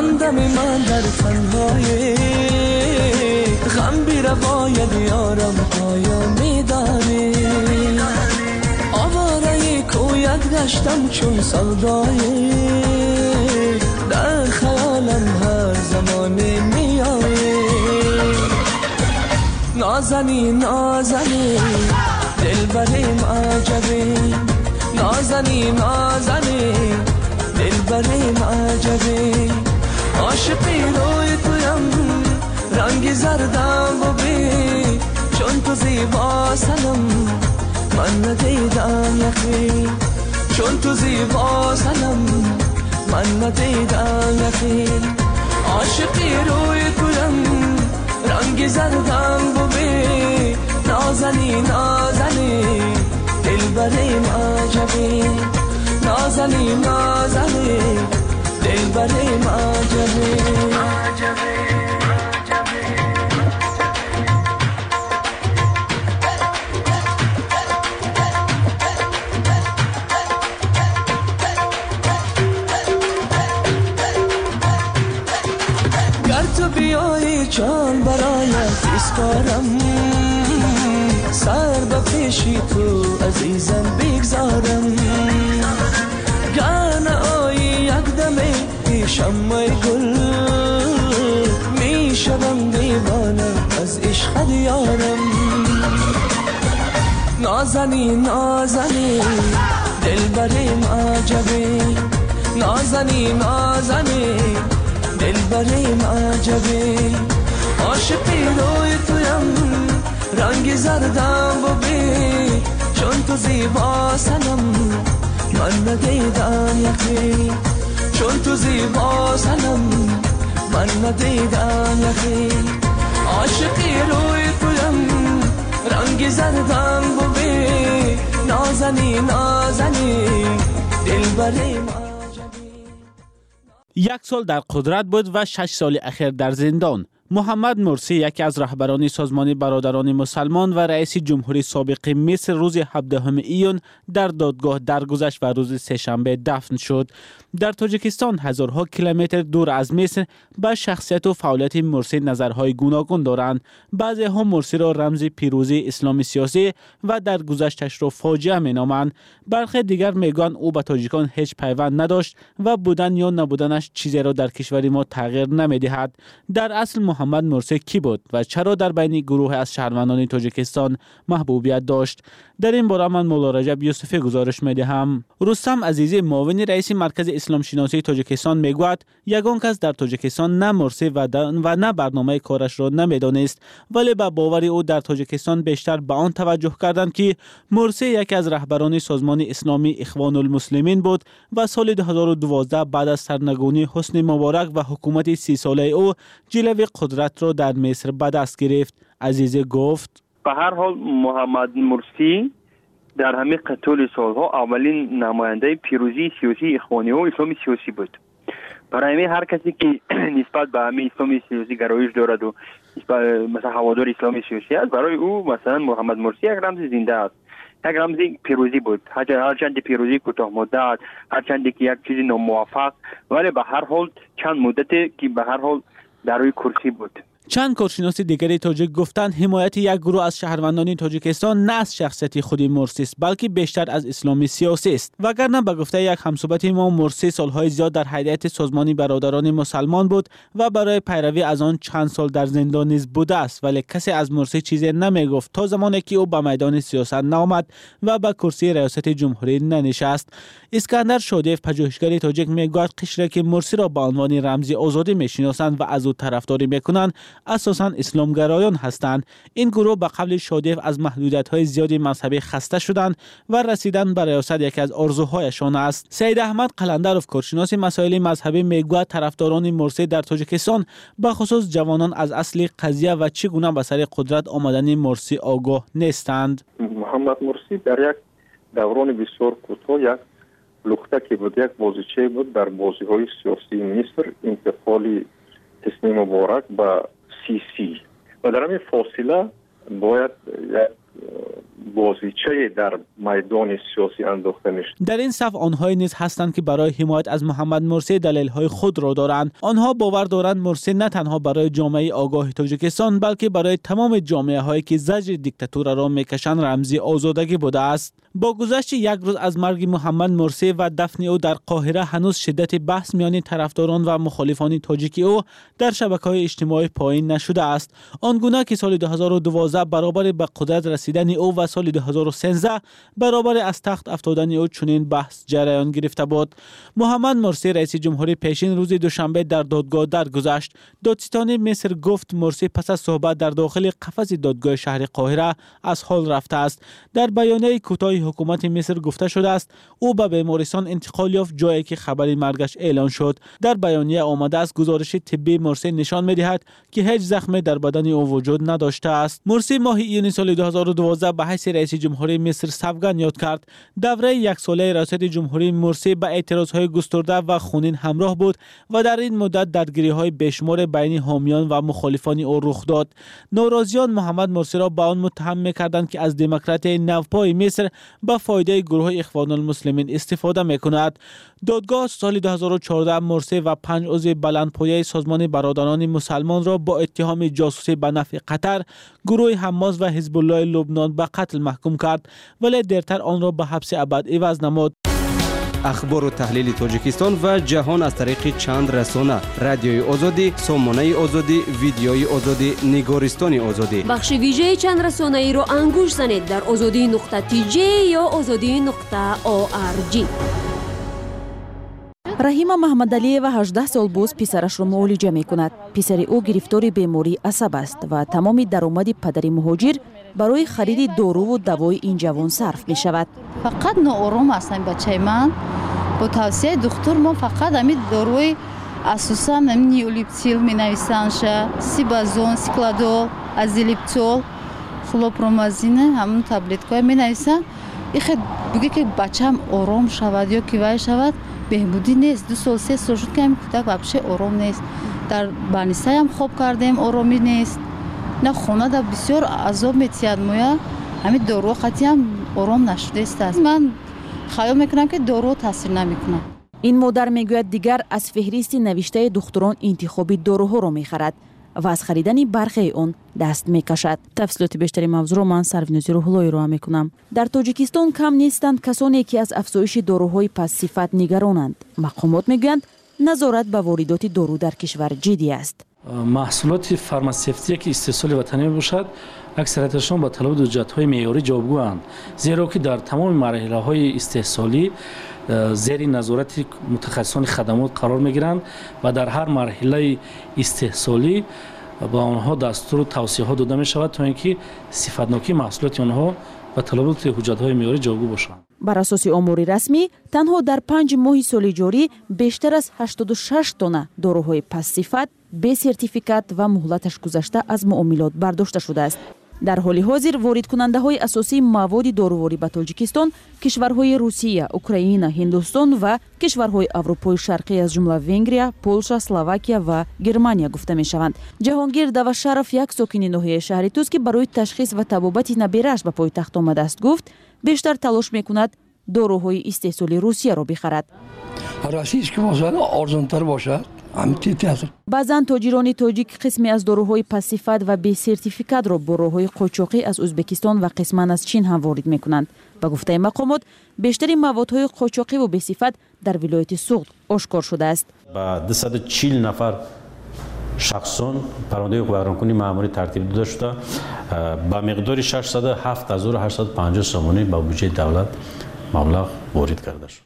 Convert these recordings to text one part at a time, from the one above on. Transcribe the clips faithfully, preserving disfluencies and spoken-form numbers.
همدم من در تنهایی غم بی روایت یارم پایانی داری آواره کویت گشتم چون سودایی در خیالم هر زمانی میایی نازنی نازنی دلبریم عجبی نازنی نازنی دلبریم عجبی عاشقی روی تویم رنگی زردم ببین چون تو زیبا سنم من ندیدم یخی چون تو زیبا سنم من ندیدم یخی عاشقی روی تویم رنگی زردم ببین نازنی نازنی دلبریم عجبی نازنی نازنی دلبریم عجبی گر تو بیایی جان برایت اسپارم سر به پیشی تو عزیزم بگذارم گر نایی یک دمه پیشم مای گل میشوم دیوانه از عشق یارم نازنی نازنی دلبریم عجبی نازنی نازنی دلبریم عجبی عاشقی روی تویم رنگی زردم ببین چون تو زیبا سنم من ندیدم یخی چون تو زیبا سنم من ندیدم یخی عاشقی روی تویم رنگی زردم ببین نازنی نازنی دلبریم عجبی. یک سال در قدرت بود و شش سال اخیر در زندان. محمد مرسی یکی از رهبران سازمان برادران مسلمان و رئیس جمهوری سابق مصر روز هفدهم ایون در دادگاه درگذشت و روز سه‌شنبه دفن شد. در تاجیکستان هزارها کیلومتر دور از مصر به شخصیت و فعالیت مرسی نظرهای گوناگون دارند. بعضی ها مرسی را رمز پیروزی اسلام سیاسی و در گذشتش را فاجعه مینامند. برخی دیگر میگویند او به تاجیکان هیچ پیوند نداشت و بودن یا نبودنش چیزی را در کشور ما تغییر نمیدهد. در اصل محمد مرسی کی بود و چرا در بین گروه از شهروندان تاجیکستان محبوبیت داشت؟ در این باره من مولا رجب یوسفی گزارش میدهم. رستم عزیزی معاون رئیس مرکز اسلام شناسی تاجیکستان میگوید یگان کس در تاجیکستان نه مرسی و, و نه برنامه کارش را نمیدانست، ولی به باور او در تاجیکستان بیشتر به آن توجه کردند که مرسی یکی از رهبران سازمان اسلامی اخوان المسلمین بود و سال دو هزار و دوازده بعد از سرنگونی حسنی مبارک و حکومت سی ساله او جلوه قدرت را در مصر به دست گرفت. عزیزی گفت به هر حال محمد مرسی در همه طول سالها اولین نماینده پیروزی سیاسی اخوانی و اسلامی سیاسی بود. برای همه هر کسی که نسبت به همه اسلامی سیاسی گرایش دارد و مثلا هوادار اسلامی سیاسی است، برای او مثلا محمد مرسی یک رمز زنده است، یک رمز پیروزی بود. هرچند پیروزی کوتاه مدت، هرچند که یک چیزی ناموفق، ولی به هر حال چند مدتی که به هر حال در روی کرسی بود. چند کارشناس دیگری تاجیک گفتند حمایت یک گروه از شهروندان تاجیکستان نه از شخصیت خود مرسی است بلکه بیشتر از اسلامی سیاسی است. وگرنه به گفته یک همصحبت ما مرسی سالهای زیاد در هیئت سازمان برادران مسلمان بود و برای پیروی از آن چند سال در زندان نیز بوده است، ولی کسی از مرسی چیزی نمیگفت تا زمانی که او به میدان سیاست نآمد و به کرسی ریاست جمهوری ننشست. اسکندر شادیف پژوهشگر تاجیک میگوید قشری که مرسی را به عنوان رمز آزادی میشناسند و از او طرفداری میکنند اساساً اسلامگرایان هستند. این گروه به قول شادیف از محدودیت‌های زیادی مذهبی خسته شدند و رسیدن به ریاست یکی از آرزوهایشان است. سید احمد قلندروف کارشناس مسائل مذهبی میگوید طرفداران مرسی در تاجیکستان به خصوص جوانان از اصل قضیه و چگونه به سر قدرت آمدن مرسی آگاه نیستند. محمد مرسی در یک دوران بسیار کوتاه یک لخته بود، یک بازیچه بود در بازی‌های سیاسی مصر، انتقال حسنی مبارک به سیسی و در همین فاصله باید یک بازیچه در میدان سیاسی انداخته میشه. در این صف آنهایی نیز هستند که برای حمایت از محمد مرسی دلایل‌های خود را دارند. آنها باور دارند مرسی نه تنها برای جامعه آگاه تاجیکستان بلکه برای تمام جامعه‌هایی که زجر دیکتاتور را میکشند رمزی آزادگی بوده است. با گذشت یک روز از مرگ محمد مرسی و دفن او در قاهره هنوز شدت بحث میان طرفداران و مخالفان تاجیکی او در شبکه‌های اجتماعی پایین نشده است. آنگونه که سال دو هزار و دوازده برابر به قدرت رسیدن او و سال دو هزار و سیزده برابر از تخت افتادن او چنین بحث جریان گرفته بود. محمد مرسی رئیس جمهوری پیشین روز دوشنبه در دادگاه درگذشت. دادستان مصر گفت مرسی پس از صحبت در داخل قفس دادگاه شهر قاهره از حال رفته است. در بیانیه کوتاه حکومت مصر گفته شده است او به بیمارستان انتقال یافت، جایی که خبر مرگش اعلان شد. در بیانیه آمده است گزارش طبی مرسی نشان می‌دهد که هیچ زخم در بدن او وجود نداشته است. مرسی ماه ایون سال دو هزار و دوازده به حیث رئیس جمهوری مصر سوگند یاد کرد. دوره یک ساله ریاست جمهوری مرسی به اعتراضهای گسترده و خونین همراه بود و در این مدت درگیری‌های بیشمار بین حامیان و مخالفان او رخ داد. ناراضیان محمد مرسی را به آن متهم می‌کردند که از دموکراسی نوپای مصر به فایده گروه اخوان المسلمین استفاده می‌کند. دادگاه سال دو هزار و چهارده مرسی و پنج عضو بلندپایه سازمان برادران مسلمان را با اتهام جاسوسی به نفع قطر، گروه حماس و حزب الله لبنان به قتل محکوم کرد ولی دیرتر آن را به حبس ابد عوض نمود. اخبار و تحلیل تاجیکستان و جهان از طریق چند رسانه: رادیوی آزادی، سامانه آزادی، ویدیوی آزادی، نگارستان آزادی. بخش ویژه چند رسانه ای را انگوش زنید در آزادی نقطه تی جی یا آزادی نقطه او آر جی. раҳима маҳмадалиева ҳаждаҳ сол боз писарашро муолиҷа мекунад. писари ӯ гирифтори бемории асаб аст ва тамоми даромади падари муҳоҷир барои хариди доруву давои ин ҷавон сарф мешавад. фақат ноором ҳастам бачаи ман. бо тавсияи духтур мо фақат ҳамин доруи асосан неолипсил менависанша, сибазон, сикладол, азилиптол, хлопромазина ҳамун таблеткаҳо менависанд. ихе буге ки бачаам ором шавад ё кивай шавад беҳбудӣ нест. ду сол се сол шуд ки ҳамин кӯдак вообще ором нест. дар банистаям хоб кардем, оромӣ нест. на хонада бисёр азоб метиҳад моя. ҳамин доруҳо қатъиан ором нашудааст. ман хаёл мекунам ки доруҳо таъсир намекунад. ин модар мегӯяд дигар аз феҳристи навиштаи духтурон интихоби доруҳоро мехарад ва аз харидани бархеи он даст мекашад. тафсилоти бештари мавзӯъро ман Сарвинози Рӯҳуллоҳ ироа мекунам. дар тоҷикистон кам нестанд касоне ки аз афзоиши доруҳои пастсифат нигаронанд. мақомот мегӯянд назорат ба воридоти дору дар кишвар ҷиддӣ аст. маҳсулоти фармасевтие ки истеҳсоли ватанӣ мебошад аксарияташон ба талаби ҳуҷҷатҳои меъёрӣ ҷавобгӯянд, зеро ки дар тамоми марҳилаҳои истеҳсолӣ зери назорати мутахассисони хадамот қарор мегиранд ва дар ҳар марҳилаи истеҳсолӣ ба онҳо дастуру тавсияҳо дода мешавад то ин ки сифатнокии маҳсулоти онҳо ба талаби ҳуҷҷатҳои меъёрӣ ҷавобгӯ бошанд. бар асоси омори расмӣ танҳо дар панҷ моҳи соли ҷорӣ бештар аз ҳаштоду шаш тонна доруҳои пастсифат бе сертификат ва муҳлаташ гузашта аз муомилот бардошта шудааст. дар ҳоли ҳозир воридкунандаҳои асосии маводи доруворӣ ба Тоҷикистон кишварҳои Русия, Украина, Ҳиндустон ва кишварҳои Аврупои Шарқӣ аз ҷумла Венгрия, Полша, Словакия ва Германия гуфта мешаванд. Ҷаҳонгир Давашаров, як сокини ноҳияи шаҳри Туз ки барои ташхис ва табобати наберааш ба пойтахт омадааст, гуфт бештар талош мекунад доруҳои истеҳсоли Русияро бихарад. российский бошад арзонтар бошад. баъзан тоҷирони тоҷик қисме аз доруҳои пастсифат ва бесертификатро бо роҳҳои қочоқӣ аз Ӯзбекистон ва қисман аз Чин ҳам ворид мекунанд. ба гуфтаи мақомот бештари маводҳои қочоқиву бесифат дар вилояти Суғд ошкор шудааст. ба дусаду чил нафар шахсон парвандаи вайронкунии маъмурӣ тартиб дода шуда ба миқдори шашсад و هفت هزار و هشتصد و پنجاه сомонӣ ба буҷаи давлат маблағ ворид карда шуд.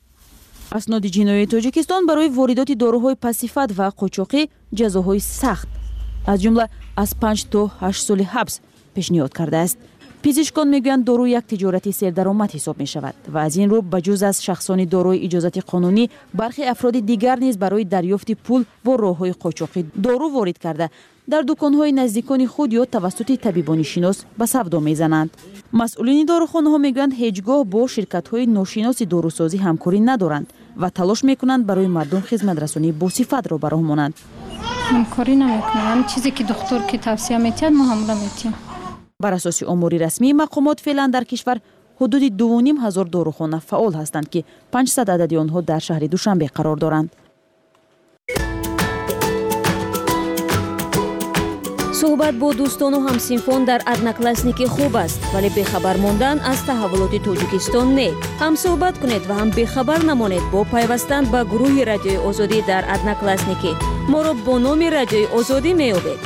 асноди ҷинояи Тоҷикистон барои воридоти доруҳои пастсифат ва қочоқӣ ҷазоҳои сахт аз ҷумла аз панҷ то ҳашт соли ҳабс пешниҳод кардааст. пизишкон мегӯянд дору як тиҷорати сердаромад ҳисоб мешавад ва аз ин рӯ ба ҷуз аз шахсони дорои иҷозати қонунӣ бархи афроди дигар низ барои дарёфти пул бо роҳҳои қочоқӣ дору ворид карда дар дуконҳои наздикони худ ё тавассути табибонишинос ба савдо мезананд. масъулини дорухонаҳо мегӯянд ҳеҷ гоҳ бо ширкатҳои ношиноси дорусозӣ ҳамкорӣ надоранд ва талош мекунанд барои мардум хизматрасонии босифатро ба роҳ монанд. ҳамкорӣ намекунанд. чизе ки духтур ки тавсия метиҳад мо ҳамла метиҳем. бар асоси омори расмии мақомот феълан дар кишвар ҳудуди ду ним ҳазор дорухона фаъол ҳастанд ки панҷсад адади онҳо дар шаҳри душанбе қарор доранд. суҳбат бо дӯстону ҳамсинфон дар одноклассники хуб аст, вале бехабар мондан аз таҳаввулоти тоҷикистон не. ҳам суҳбат кунед ва ҳам бехабар намонед бо пайвастан ба гурӯҳи радиои озодӣ дар одноклассники. моро бо номи радиои озодӣ меёбед.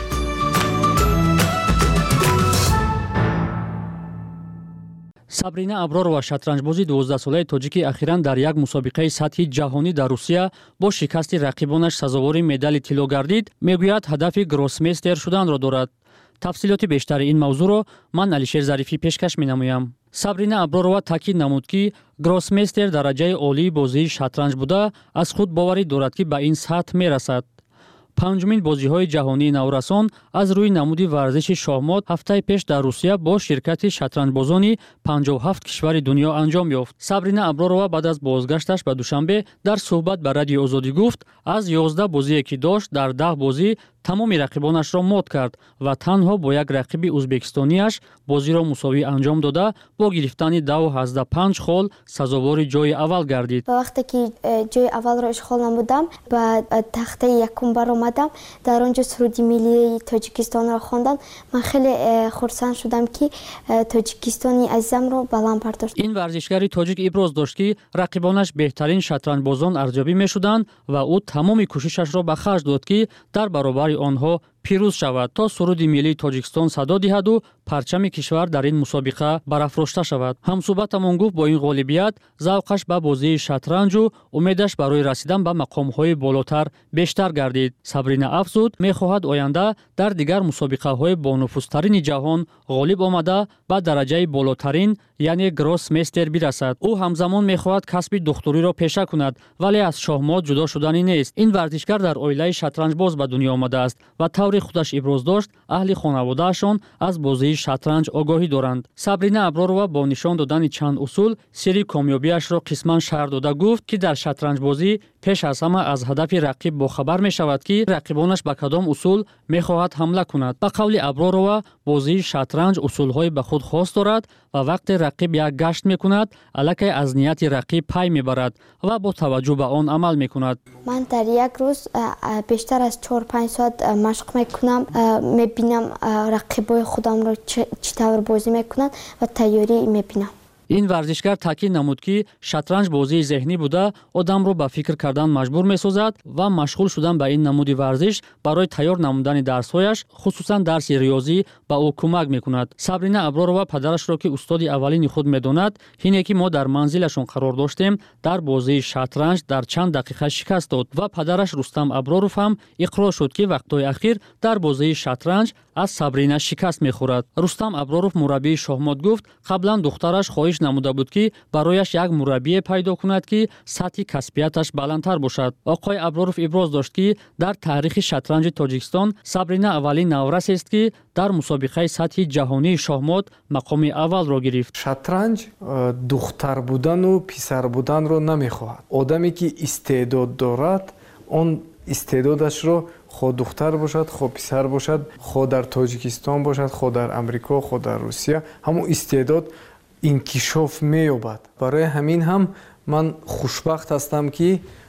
сабрина абророва шатранҷбози дувоздаҳсолаи тоҷики ахиран дар як мусобиқаи сатҳи ҷаҳонӣ дар Русия бо шикасти рақибонаш сазовори медали тилло гардид, мегӯяд ҳадафи гроссмейстер шуданро дорад. тафсилоти бештари ин мавзӯъро ман Алишер Зарифӣ пешкаш менамоям. сабрина абророва таъкид намуд, ки гроссмейстер дараҷаи олии бозии шатранҷ буда аз худ боварӣ дорад, ки ба ин сатҳ мерасад. панҷумин бозиҳои ҷаҳонии наврасон аз рӯи намуди варзиши шоҳмот ҳафтаи пеш дар Русия бо ширкати шатранҷбозони панҷоҳу ҳафт кишвари дунё анҷом ёфт. сабрина абророва баъд аз бозгашташ ба Душанбе дар суҳбат ба Радиои Озодӣ гуфт, аз ёздаҳ бозие ки дошт, дар даҳ бозӣ тамоми рақибонашро мот кард ва танҳо бо як рақиби ӯзбекистониаш бозиро мусовӣ анҷом дода, бо гирифтани даву ҳаздаҳ панҷ хол сазовори ҷои аввал гардид. вақте ки ҷои аввалро ишғол намудам, ба тахтаи якум баромадам, дар он ҷо суруди миллии Тоҷикистонро хондам. ман хеле хурсанд шудам, ки Тоҷикистони азизамро баланд бардошт. ин варзишгари тоҷик иброз дошт, ки рақибонаш беҳтарин шатранҷбозон арзёбӣ мешуданд ва ӯ тамоми кӯшишашро ба харҷ дод, ки дар баробари онҳо пирӯз шавад, то суруди миллии Тоҷикистон садо диҳаду парчами кишвар дар ин мусобиқа барафрошта шавад. ҳамсуҳбатамон гуфт, бо ин ғолибият завқаш ба бозии шатранҷу умедаш барои расидан ба мақомҳои болотар бештар гардид. сабрина афзуд, мехоҳад оянда дар дигар мусобиқаҳои бонуфузтарини ҷаҳон ғолиб омада ба дараҷаи болотарин, яъне гроссмейстер бирасад. ӯ ҳамзамон мехоҳад касби духтуриро пеша кунад, вале аз шоҳмот ҷудо шуданӣ нест. ин варзишгар дар оилаи шатранҷбоз ба дунё омадааст ва таври худаш иброз дошт, аҳли хонаводаашон аз бозии шатранҷ огоҳӣ доранд. сабрина абророва бо нишон додани чанд усул сирри комёбиашро қисман шарҳ дода гуфт, ки дар шатранҷбозӣ пеш аз ҳама аз ҳадафи рақиб бохабар мешавад, ки рақибонаш ба кадом усул мехоҳад ҳамла кунад. ба қавли абророва, бозии шатранҷ усулҳои ба худ хос дорад ва вақте рақиб як гашт мекунад, аллакай аз нияти рақиб пай мебарад ва бо таваҷҷӯҳ ба он амал мекунад. ман дар як рӯз бештар аз чор панҷ соат машқ мекунам, мебинам рақибои худамро чӣ тавр бозӣ мекунанд ва тайёрӣ мебинам. ин варзишгар таъкид намуд, ки шатранҷ бозии зеҳнӣ буда одамро ба фикр кардан маҷбур месозад ва машғул шудан ба ин намуди варзиш барои тайёр намудани дарсҳояш, хусусан дарси риёзӣ, ба ӯ кӯмак мекунад. сабрина абророва падарашро, ки устоди аввалини худ медонад, ҳине ки мо дар манзилашон қарор доштем, дар бозии шатранҷ дар чанд дақиқа шикаст дод ва падараш Рустам Аброров ҳам иқрор шуд, ки вақтҳои ахир дар бозии шатранҷ аз сабрина шикаст мехӯрад. Рустам Аброров, мураббии шоҳмот, гуфт, қаблан духтараш хоҳиш намуда буд, ки барояш як мураббие пайдо кунад, ки сатҳи касбияташ баландтар бошад. оқои Аброров иброз дошт, ки дар таърихи шатранҷи Тоҷикистон сабрина аввалин наврасест, ки дар мусобиқаи сатҳи ҷаҳонии шоҳмот мақоми аввалро гирифт. шатранҷ духтар будану писар буданро намехоҳад. одаме ки истеъдод дорад, он истеъдодашро хо духтар бошад, хо писар бошад, хо дар Тоҷикистон бошад, хо дар Амрико, хо дар Русия, ҳамон истеъдод инкишоф меёбад. барои ҳамин ҳам ман хушбахт ҳастам, ки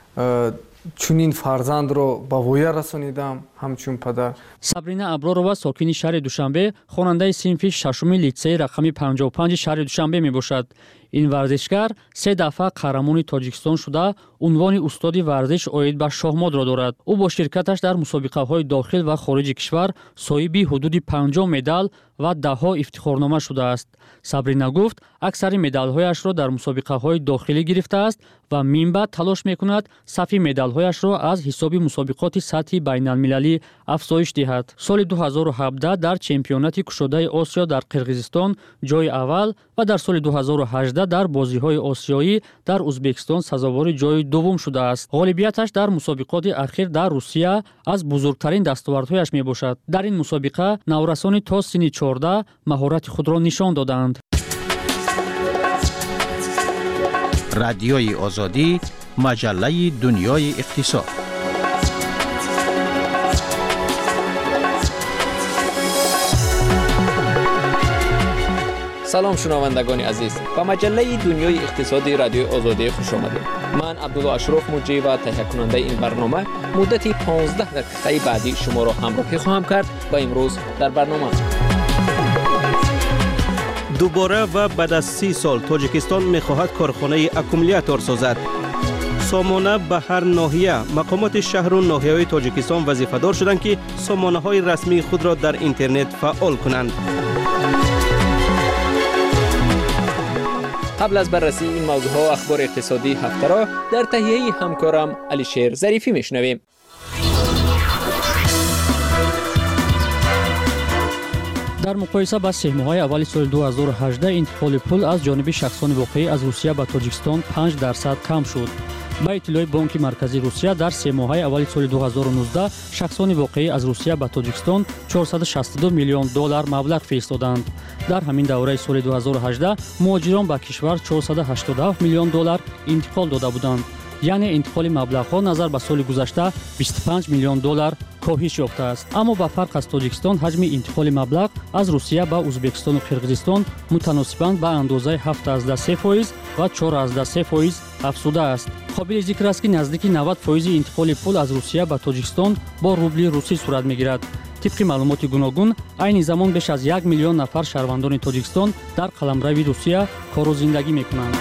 чунин фарзандро ба воя расонидам, ҳамчун падар. сабрина абророва, сокини шаҳри Душанбе, хонандаи синфи шашуми литсеи рақами панҷоҳу панҷи шаҳри Душанбе мебошад. ин варзишгар се дафъа қаҳрамони Тоҷикистон шуда, унвони устоди варзиш оид ба шоҳмотро дорад. ӯ бо ширкаташ дар мусобиқаҳои дохил ва хориҷи кишвар соҳиби ҳудуди панҷоҳ медал ва даҳҳо ифтихорнома шудааст. сабрина гуфт, аксари медалҳояшро дар мусобиқаҳои дохилӣ гирифтааст ва минбаъд талош мекунад сафи медалҳояшро аз ҳисоби мусобиқоти сатҳи байналмилалӣ афзоиш диҳад. соли ду ҳазору ҳабдаҳ дар чемпионати кушодаи Осиё дар Қирғизистон ҷои аввал ва дар соли ду ҳазору ҳаждаҳ дар бозиҳои осиёӣ дар Ӯзбекистон сазовори ҷои дуввум шудааст. ғолибияташ дар мусобиқоти ахир дар Русия аз бузургтарин дастовардҳояш мебошад. дар ин мусобиқа наврасони то синни чордаҳ маҳорати худро нишон доданд. радиои озодӣ, маҷаллаи дунёи иқтисод. سلام شنوندگان عزیز، به مجله دنیای اقتصادی رادیو آزادی خوش آمدید. من عبدالله اشرف مجری و تهیه کننده این برنامه مدتی پانزده دقیقه بعدی شما را همراهی خواهم کرد و امروز در برنامه دوباره و بعد از سی سال تاجیکستان می‌خواهد کارخانه اکومولاتور سازد. سامانه به هر ناحیه مقامات شهر و ناحیه‌های تاجیکستان وظیفه‌دار شدند که سامانه‌های رسمی خود را در اینترنت فعال کنند. قبل از بررسی این موضوعها اخبار اقتصادی هفته را در تهیه همکارم علیشیر ظریفی میشنویم. در مقایسه با سه ماهه اول سال دو هزار و هجده انتقال پول از جانب شخصان واقعی از روسیه به تاجیکستان پنج درصد کم شد. با اطلاع بانک مرکزی روسیه در سه ماهه اول سال دو هزار و نوزده شخصان واقعی از روسیه به تاجیکستان چهارصد و شصت و دو میلیون دلار مبلغ فرستادند. در همین دوره سال دو هزار و هجده مهاجران به کشور چهارصد و هشتاد و هفت میلیون دلار انتقال داده بودند. یعنی انتقال مبلغ‌ها نظر به سال گذشته بیست و پنج میلیون دلار کاهش یافته است. اما با فرق از تاجیکستان حجم انتقال مبلغ از روسیه به ازبکستان و قرقیزستان متناسباً به اندازه هفت از سه فیصد و چهار از سه فیصد افزوده است. قابل ذکر است که نزدیک نود فیصد انتقال پول از روسیه به تاجیکستان با روبل روسی صورت می‌گیرد. طبق معلومات گوناگون عین زمان بیش از یک میلیون نفر شهروندان تاجیکستان در قلمروی روسیه کار و زندگی می‌کنند.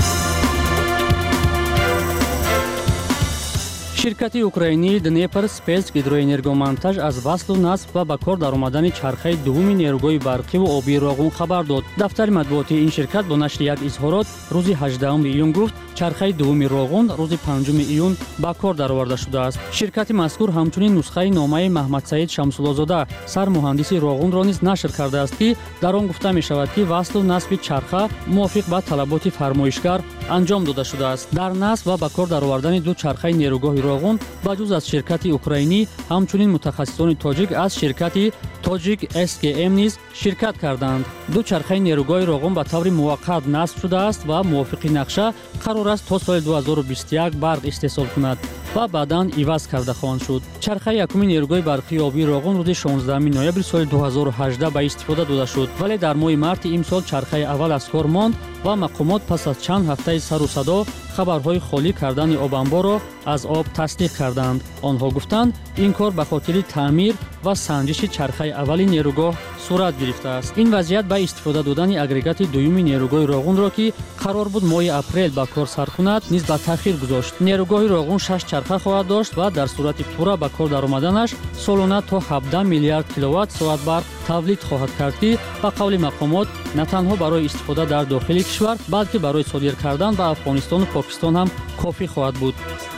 شرکت اوکراینی دنیپر سپیس گیدروانرگومونتاژ از وصل و نصب و به کار درآمدن چرخه دوم نیروگاه برقی و آبی راغون خبر داد. دفتر مطبوعاتی این شرکت با نشر یک اظهارات روز هجدهم ایون گفت چرخه دوم راغون روز پنجم ایون به کار درآورده شده است. شرکت مذکور همچنین نسخه نامه محمد سعید شمس‌الله‌زاده سرمهندس راغون را نیز نشر کرده است که در آن گفته می شود که وصل و نصب چرخه موافق با طلبات فرمایشگر انجام داده شده است. در نصب و به کار درآوردن دو چرخه نیروگاه راغون بجز از شرکت اوکراینی همچنین متخصصان تاجیک از شرکت تاجیک اس کی ام نیز شرکت کردند. دو چرخه نیروگاه راغون به طور موقت نصب شده است و موافق نقشه قرار است تا سال دو هزار و بیست و یک برق استحصال کند و بعداً عوض کرده خواهد شد. چرخه یکم نیروگاه برقی آبی راغون روز شانزدهم نوامبر سال دو هزار و هجده به استفاده داده شد، ولی در ماه مارس امسال چرخه اول از کار ماند و مقامات پس از چند هفته سر و صدا خبرهای خالی کردن آب انبار را از آب تصدیق کردند. آنها گفتند این کار به خاطر تعمیر و سنجش چرخه اول نیروگاه صورت گرفته است. این وضعیت به استفاده دادن اگریگات دوم نیروگاه راغون را که قرار بود ماه اپریل به کار سر کند نیز به تاخیر گذاشت. نیروگاه راغون شش چرخه خواهد داشت و در صورت پورا به کار درآمدنش سالانه تا هفده میلیارد کیلووات ساعت برق تولید خواهد کرد که به قول مقامات نه تنها برای استفاده در داخل کشور بلکه برای صادر کردن به افغانستان و پاکستان هم کافی خواهد بود.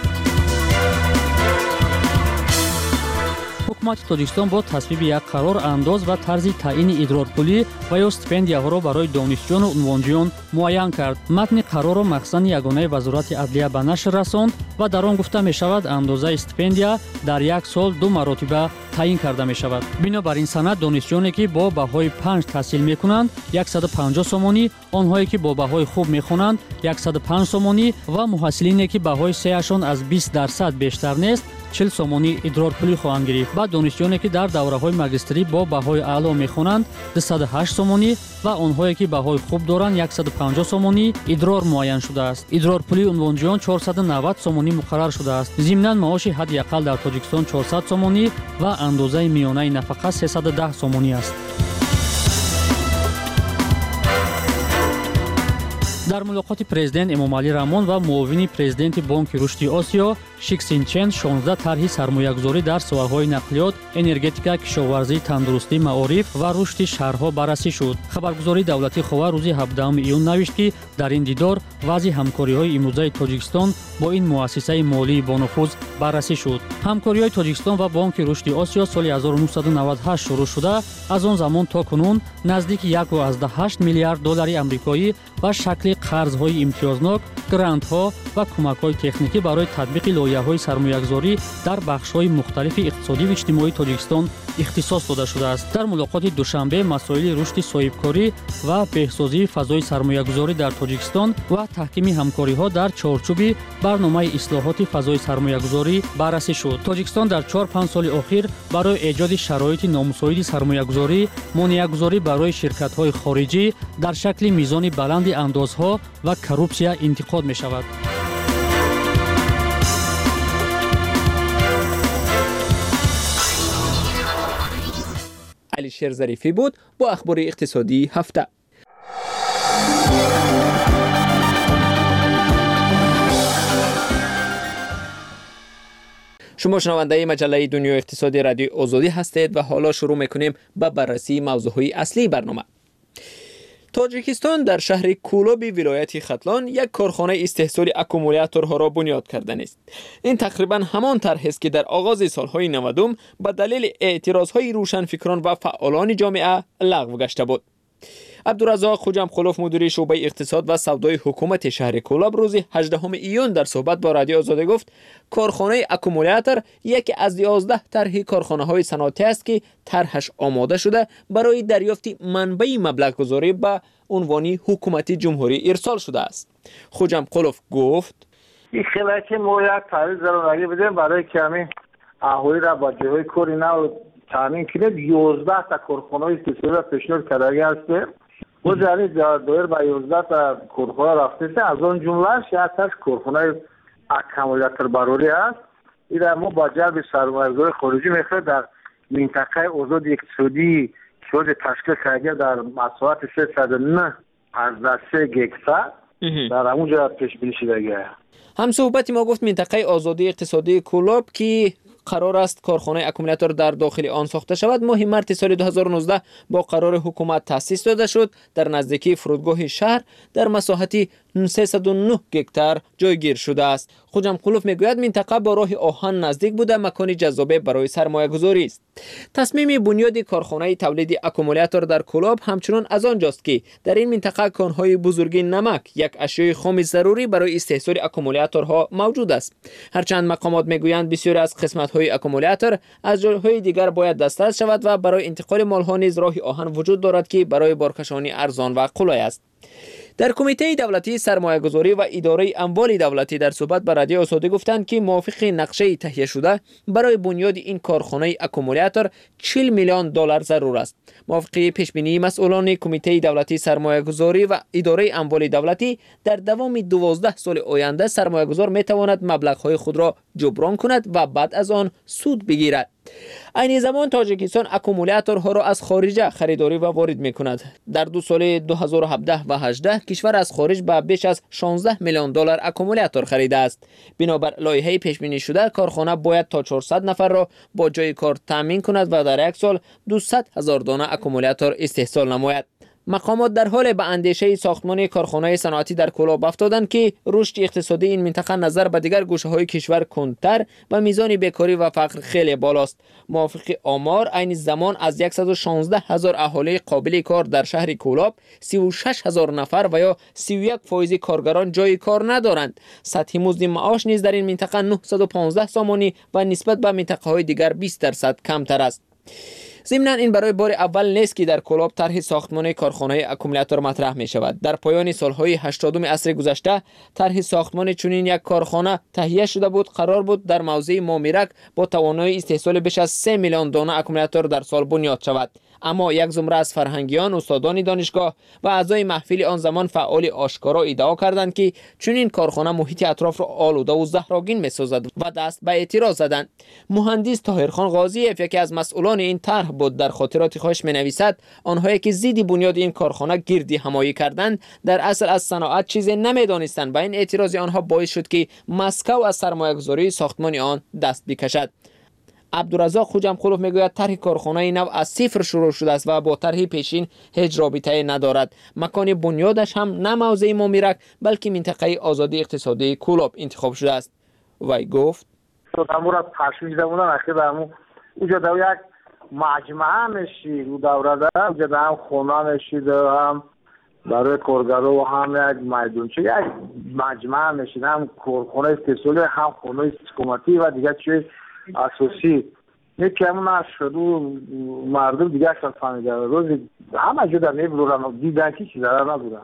حکومت تاجیکستان با تصویب یک قرار انداز و طرز تعیین ادرارپولی و یا استیپندیاها را برای دانشجویان و عنوانجویان معین کرد. متن قرار را مخزن یگانه وزارت عدلیه به نشر رساند و در آن گفته می شود اندازه استیپندیا در یک سال دو مراتبه تعیین کرده می شود. بنابر این سند دانشجویانی که با بهای پنج تحصیل می کنند صد و پنجاه سومانی، آنهایی که با بهای خوب می خوانند صد و پنج سومانی و محصلینی که بهای سه‌شان از بیست درصد بیشتر نیست چهل سومانی ادرارپولی خواهند گرفت. بعد دانشجویانی که در دوره‌های ماجستری با بهای اعلی می‌خوانند دویست و هشت سومانی و آنهایی که بهای خوب دارند صد و پنجاه سومانی ادرار معین شده است. ادرارپولی عنوانجویان چهارصد و نود سومانی مقرر شده است. ضمناً معاش حداقل در تاجیکستان چهارصد سومانی و اندازه میانه نفقه سیصد و ده سومانی است. در ملاقات پرزیدنت امامعلی رحمان و معاون پرزیدنت بانک رشد آسیا شیکسینچن شانزده طرح سرمایه‌گذاری در سوالهای نقلیات، انرژتیکا، کشاورزی، تندرستی، معارف و رشد شهرها بررسی شد. خبرگزاری دولتی خوا روز هفدهم ایون نوشت که در این دیدار وضع همکاری‌های امروزه تاجیکستان با این مؤسسه مالی با نفوذ بررسی شد. همکاری‌های تاجیکستان و بانک رشد آسیا سال هزار و نهصد و نود و هشت شروع شده، از آن زمان تا کنون نزدیک یک و هشت میلیارد دلار آمریکایی و شکل قرض‌های امتیازناک грантҳо ва кӯмакҳои техникӣ барои татбиқи лоиҳаҳои сармоягузорӣ дар бахшҳои мухталифи иқтисодиву иҷтимоии Тоҷикистон ихтисос дода шудааст. Дар мулоқоти душанбе масоили рушди соҳибкорӣ ва беҳсозии фазои сармоягузорӣ дар Тоҷикистон ва таҳкими ҳамкориҳо дар чорчӯби барномаи ислоҳоти фазои сармоягузорӣ баррасӣ шуд. Тоҷикистон дар чор панҷ соли охир барои эҷоди шароити номусоиди сармоягузорӣ, монеагузорӣ барои ширкатҳои хориҷӣ дар шакли мизони баланди андозҳо ва коррупсия интиқод мешавад. алишер зарифӣ буд бо ахбори иқтисодии ҳафта. шумо шунавандаи маҷаллаи дунёи иқтисоди радиои озодӣ ҳастед ва ҳоло шурӯъ мекунем ба баррасии мавзӯъҳои аслии барнома. тоҷикистон дар шаҳри кӯлоби вилояти хатлон як корхонаи истеҳсоли аккумуляторҳоро бунёд карданест. ин тақрибан ҳамон тарҳест ки дар оғози солҳои навадум ба далели эътирозҳои рӯшанфикрон ва фаъолони ҷомеа лағв гашта буд. абдуразоқ хуҷамқулов мудири шуъбаи иқтисод ва савдои ҳукумати шаҳри кӯлоб рӯзи ҳаждаҳуми июн дар суҳбат бо радиои озодӣ гуфт, корхонаи аккумулятор яке аз ёздаҳ тарҳи корхонаҳои саноатӣ аст ки тарҳаш омода шуда барои дарёфти манбаи маблағгузорӣ ба унвони ҳукумати ҷумҳурӣ ирсол шудааст. хуҷамқулов гуфт: ин хеле ки мо як таъвиз заронагӣ бидем барои ки ҳамин аҳолиро ба ҷойҳои кори нав таъмин кунем. ёздаҳ та корхонаи истеҳсолиро пешниҳод кардагӣ ҳастем. мо ҷани доир ба ёздаҳ та корхона рафтем. аз он ҷумлааш якташ корхонаи аккумуляторбарорӣ аст. ира мо ба ҷалби сармоягузори хориҷӣ мехоҳем дар минтақаи озоди иқтисодии шоҳи ташкил карда дар масоҳати сесад و نه از سه гектар дар ҳамун ҷо пешбинӣ шудагӣ. ҳамсуҳбати мо гуфт минтақаи озодии иқтисодии Кӯлоб ки қарор аст корхонаи аккумулятор дар дохили он сохта шавад, моҳи марти соли ду ҳазору нуздаҳ бо қарори ҳукумат таъсис дода шуд. дар наздикии фурудгоҳи шаҳр дар масоҳати сесаду нӯҳ гектар ҷойгир шудааст. хуҷамқулов мегӯяд минтақа бо роҳи оҳан наздик буда макони ҷаззобе барои сармоягузорист. тасмими бунёди корхонаи тавлиди аккумулятор дар Кӯлоб ҳамчунон аз он ҷост ки дар ин минтақа конҳои бузурги намак, як ашёи хоми зарурӣ барои истеҳсоли аккумуляторҳо мавҷуд аст. ҳарчанд мақомот мегӯянд бисёре аз қисматҳои аккумулятор аз ҷойҳои дигар бояд дастрас шавад ва барои интиқоли молҳо низ роҳи оҳан вуҷуд дорад ки барои боркашонӣ арзон ва қулай аст. дар кумитаи давлатии сармоягузорӣ ва идораи амволи давлатӣ дар суҳбат ба радиои озодӣ гуфтанд ки мувофиқи нақшаи таҳияшуда барои бунёди ин корхонаи аккумулятор чил миллион доллар зарур аст. мувофиқи пешбинии масъулони кумитаи давлатии сармоягузорӣ ва идораи амволи давлатӣ дар давоми дувоздаҳ соли оянда сармоягузор метавонад маблағҳои худро ҷуброн кунад ва баъд аз он суд бигирад. айни замон Тоҷикистон аккумуляторҳоро аз хориҷа харидорӣ ва ворид мекунад. дар ду соли ду ҳазору ҳабдаҳ ва ҳаждаҳ кишвар аз хориҷ ба беш аз шонздаҳ миллион доллар аккумулятор харидааст. бинобар лоиҳаи пешбинишуда корхона бояд то чорсад нафарро бо ҷойи кор таъмин кунад ва дар як сол дусад ҳазор дона аккумулятор истеҳсол намояд. мақомот дар ҳоле ба андешаи сохтмони корхонаи саноатӣ дар Кӯлоб афтоданд ки рушди иқтисодии ин минтақа назар ба дигар гӯшаҳои кишвар кунтар ва мизони бекорӣ ва фақр хеле болост. мувофиқи омор айни замон аз сад و шонздаҳ ҳазор аҳолии қобили кор дар шаҳри Кӯлоб сӣ و шаш ҳазор нафар ва ё сӣ و як фоизи коргарон ҷойи кор надоранд. сатҳи музди маош низ дар ин минтақа нуҳсаду понздаҳ сомонӣ ва нисбат ба минтақаҳои дигар бист дарсад камтар аст. ضمناً این برای بار اول نیست که در کلاب طرح ساختمان کارخانه اکومولاتور مطرح می شود. در پایان سالهای هشتادم عصر گذشته طرح ساختمان چنین یک کارخانه تهیه شده بود. قرار بود در موضع مامیرک با توانایی استحصال بیش از سه میلیون دانه اکومولاتور در سال بنیاد شود. اما یک زمره از فرهنگیان، استادان دانشگاه و اعضای محفل آن زمان فعال آشکارا ادعا کردند که چنین کارخانه محیط اطراف را آلوده و زهرآگین می‌سازد و دست به اعتراض زدند. مهندس طاهرخان غازیف یکی از مسئولان این طرح بود در خاطرات خودش می‌نویسد آنهایی که ضد بنیاد این کارخانه گردی همایی کردند در اصل از صنعت چیزی نمی‌دانستند و این اعتراض آنها باعث شد که مسکو از سرمایه‌گذاری ساختمان آن دست بکشد. عبدالرزاق خوجمقلوف میگوید طرح کارخانه نو از صفر شروع شده است و با طرح پیشین هیچ رابطه‌ای ندارد. مکان بنیادش هم نه موضع مامیرک بلکه منطقه آزادی اقتصادی کولاب انتخاب شده است. وی گفت امور از تشویش دمونن اخیر همون اونجا دو یک مجمعه میشی رو دوره ده اونجا هم خونه میشی هم برای کارگرها و هم یک میدونچه یک مجمع میشین، هم کارخانه استحصالی هم خانه حکومتی و دیگه چیز اساسی. یکی همون از شروع مردم دیگه اکثر فهمیده روز همه جا در نبودن دیدن که چیز در نبودن.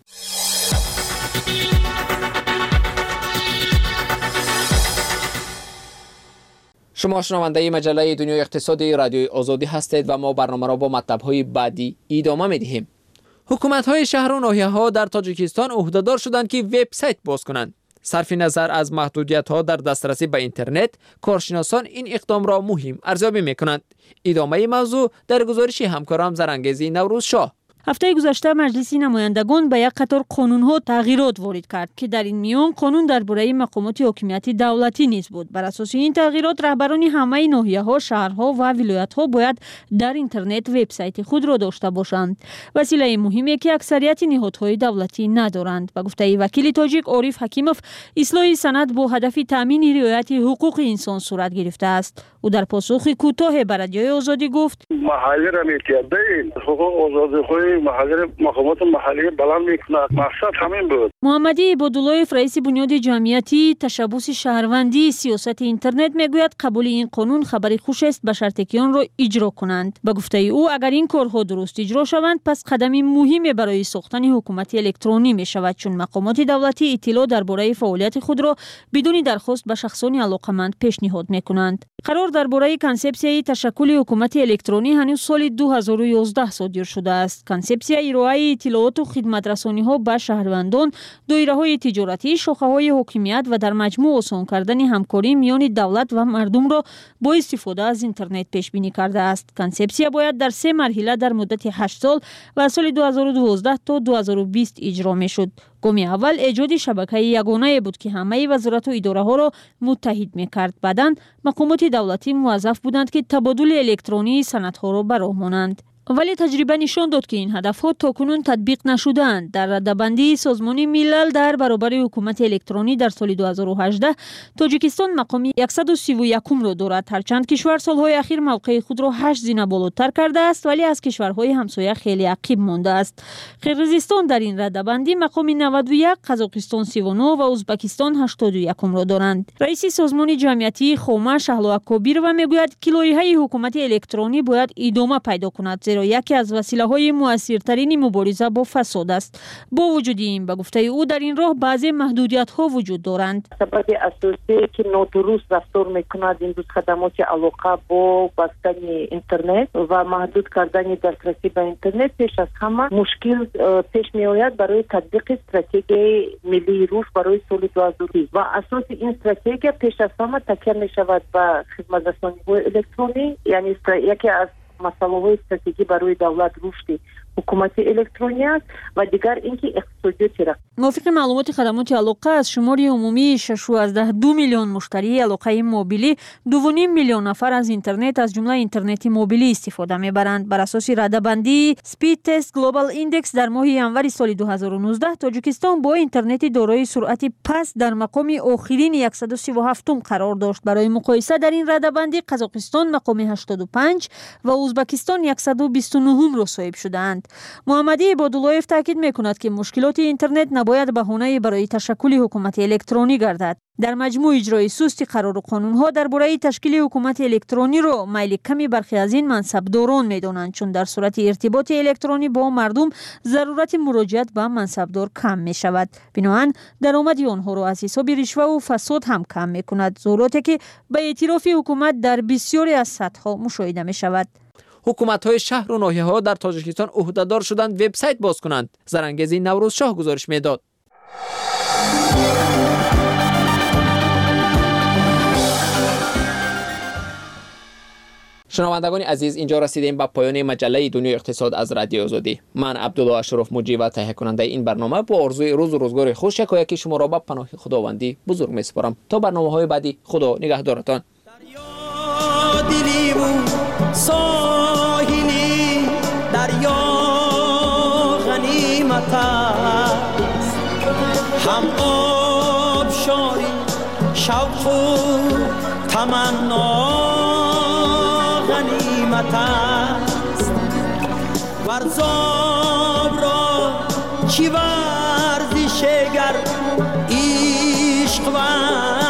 شما شنونده مجله دنیای اقتصادی رادیوی آزادی هستید و ما برنامه را با مطلب‌های بعدی ادامه می‌دهیم. حکومت‌های شهر و ناحیه‌ها در تاجیکستان عهده‌دار شدند که وبسایت باز کنند. صرف نظر از محدودیت‌ها در دسترسی به اینترنت، کارشناسان این اقدام را مهم ارزیابی می‌کنند. ادامه موضوع در گزارش همکارم زرانگیزی نوروز شاه. هفته گذشته مجلس نمایندگان به یک قطار قانون‌ها تغییرات وارد کرد که در این میان قانون درباره مقامات حاکمیتی دولتی نیز بود. بر اساس این تغییرات رهبران همه ناحیه‌ها، شهرها و ولایت‌ها باید در اینترنت وبسایت خود را داشته باشند. وسیله مهمی که اکثریت نهادهای دولتی ندارند. به گفته وکیل تاجیک عارف حکیموف، اصلاح سند با هدف تامین رعایت حقوق انسان صورت گرفته است. او در پاسخ کوتاه به رادیوی آزادی گفت: محلی را می‌کردیم، حقوق آزادی محلی مقامات محلی بلند می‌کند. مقصد همین بود. محمدی عباداللهیف رئیس بنیاد جمعیتی تشبث شهروندی سیاست اینترنت میگوید قبول این قانون خبری خوش است به شرطی که آن را اجرا کنند. به گفته او اگر این کارها درست اجرا شوند پس قدمی مهمی برای ساختن حکومت الکترونی می شود، چون مقامات دولتی اطلاع درباره فعالیت خود را بدون درخواست به شخصان علاقمند پیشنهاد میکنند. قرار درباره کنسپسیای تشکل حکومت الکترونی هنوز سال دو هزار و یازده صادر شده است. کنسپسیای ارائه اطلاعات و خدمت رسانی ها به شهروندان، دایره های تجارتی، شاخه های حاکمیت و در مجموع آسان کردن همکاری میان دولت و مردم را با استفاده از اینترنت پیش بینی کرده است. کنسپسیا باید در سه مرحله در مدت هشت سال و سال دو هزار و دوازده تا دو هزار و بیست اجرا میشد. گام اول ایجاد شبکه یگانه بود که همه وزارت و اداره ها را متحد میکرد. بعداً مقامات دولتی موظف بودند که تبادل الکترونی سندها را به راه مانند. ولی تجربه نشان داد که این هدفها تاکنون تطبیق نشدند. در رده‌بندی سازمان ملل در برابر حکومت الکترونی در سال دو هزار و هجده تاجیکستان مقام صد و سی و یک را دارد. هرچند کشور سالهای اخیر موقع خود را هشت زینه بالاتر کرده است ولی از کشورهای همسایه خیلی عقب مانده است. قرقیزستان در این رده‌بندی مقام نود و یک، قزاقستان سی و نه و ازبکستان هشتاد و یک را دارند. رئیس سازمان جمعیتی خوما شهلواکوبیر و میگوید که لایحه حکومت الکترونی باید ادامه پیدا کند، زیرا یکی از وسیله‌های مؤثرترین مبارزه با فساد است. با وجود این به گفته او در این راه بعضی محدودیت‌ها وجود دارند. سبب اساسی که نادرست رفتار می‌کند این دو خدمات علاقه با بستن اینترنت و محدود کردن دسترسی به اینترنت پیش از همه مشکل پیش می‌آید برای تطبیق استراتژی ملی رشد برای سال دو هزار و بیست و اساس این استراتژی پیش از همه تکیه می‌شود به خدمات رسانی‌های الکترونی، یعنی یکی از مسائل استراتژی برای دولت رشد حکومت الکترونی است و دیگر اینکه اقتصادیات را موافق معلومات خدمات علاقه از شمار عمومی شش و دو میلیون مشتری علاقه موبیلی دو و نیم میلیون نفر از اینترنت از جمله اینترنت موبیلی استفاده میبرند. بر اساس رده‌بندی سپید تست گلوبال ایندکس در ماه ینور سال دو هزار و نوزده تاجیکستان با اینترنت دارای سرعت پست در مقام آخرین صد و سی و هفت قرار داشت. برای مقایسه در این رده‌بندی قزاقستان مقام هشتاد و پنج و ازبکستان صد و بیست و نه را صاحب شدند. محمدی عباداللهیف تاکید میکند که مشکلات اینترنت نباید بهانه برای تشکل حکومت الکترونی گردد. در مجموع اجرای سست قرار و قانون‌ها درباره تشکیل حکومت الکترونی را میل کمی برخی از این منصبداران می‌دانند، چون در صورت ارتباط الکترونی با مردم ضرورت مراجعت به منصبدار کم می‌شود. بنابراین درآمد آنها را از حساب رشوه و فساد هم کم می‌کند، ضروراتی که به اعتراف حکومت در بسیاری از سطح‌ها مشاهده می‌شود. حکومت‌های شهر و ناحیه‌ها در تاجیکستان عهده‌دار شدند وبسایت باز کنند. زرانگیزی نوروز شاه گزارش می‌داد. شنوندگان عزیز، اینجا رسیدیم به پایان مجله دنیای اقتصاد از رادیو آزادی. من عبدالله اشرف مجری و تهیه کننده این برنامه با آرزوی روز و روزگار خوش یکایک شما را به پناه خداوندی بزرگ می‌سپارم. تا برنامه‌های بعدی، خدا نگهدارتان. دلی و ساحلی دریا غنیمت است، هم آبشاری شوق و تمنا غنیمت است، ورزاب را چگر عشق و